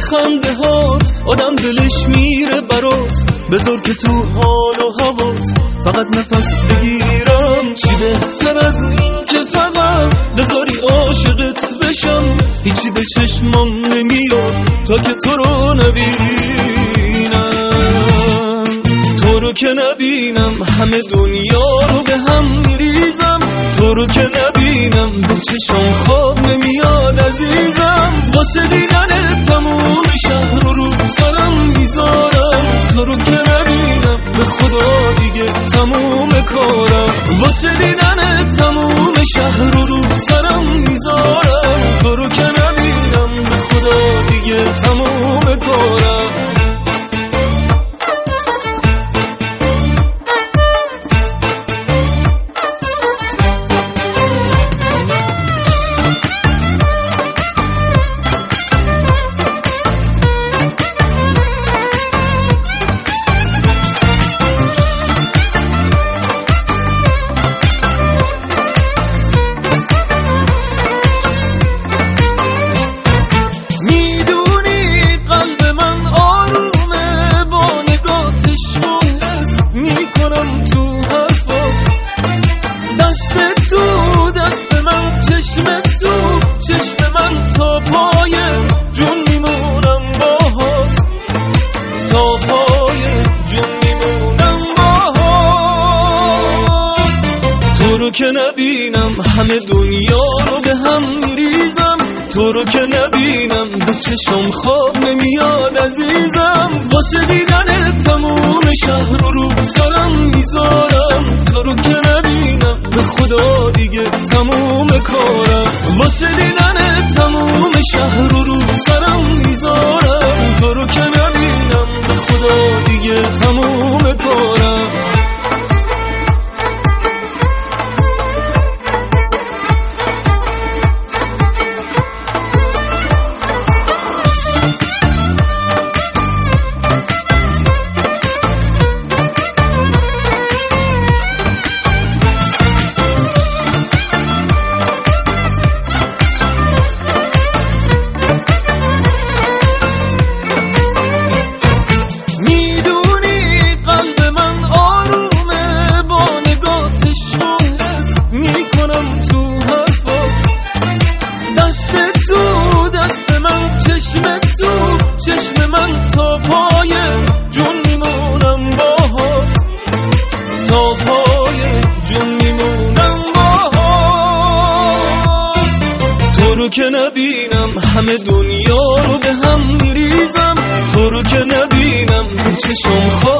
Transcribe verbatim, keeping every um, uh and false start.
خنده هات آدم دلش میره برات. بذار که تو حال و هوات فقط نفس بگیرم. چی بهتر از این که فقط بذاری عاشقت بشم. هیچی به چشمم نمیاد تا که تو رو نبینم. تو رو که نبینم همه دنیا رو به هم میریزم. تو رو که نبینم به چشم خواب نمیاد عزیزم. واسه دیدن تموم شهر رو رو سرم میذارم. تو رو که نبینم به خدا دیگه تموم کارم. واسه دیدن تموم شهر رو رو سرم میذارم. تو رو که نبینم به خدا دیگه تموم کارم. که نبینم همه دنیا رو به هم میریزم. تو رو که نبینم به چشم خواب نمیاد عزیزم. واسه دیدن تموم شهر رو رو سرم میذارم. تو رو که نبینم به خدا دیگه تموم کارم. واسه دیدن تموم شهر رو رو سرم میذارم. تو رو که نبینم به خدا دیگه تموم کارم. که نبینم همه دنیا رو به هم میریزم. تو رو که نبینم به چشم خواب